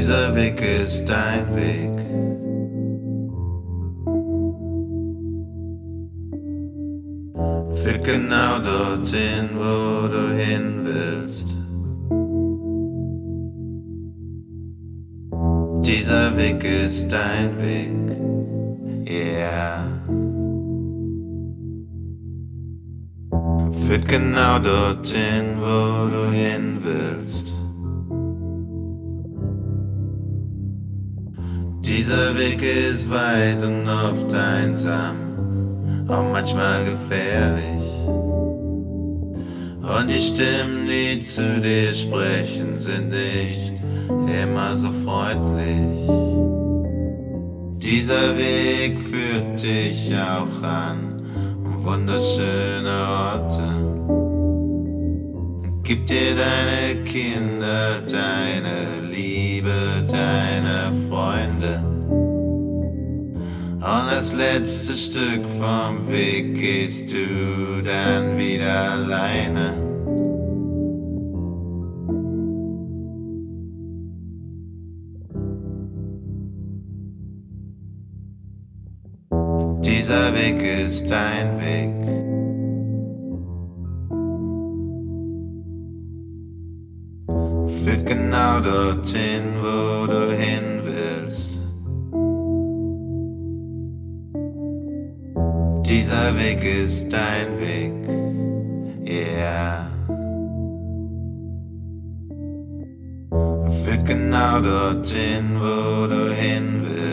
Dieser Weg ist dein Weg. Führt genau dorthin, wo du hin willst. Dieser Weg ist dein Weg, yeah. Führt genau dorthin, wo du hin willst. Dieser Weg ist weit und oft einsam, auch manchmal gefährlich. Und die Stimmen, die zu dir sprechen, sind nicht immer so freundlich. Dieser Weg führt dich auch an wunderschöne Orte. Gib dir deine Kinder, deine Liebe, deine Freunde. Und das letzte Stück vom Weg gehst du dann wieder alleine. Dieser Weg ist dein Weg. Führt genau dorthin, wo du hin willst. Dieser Weg ist dein Weg, yeah. Führt genau dorthin, wo du hin willst.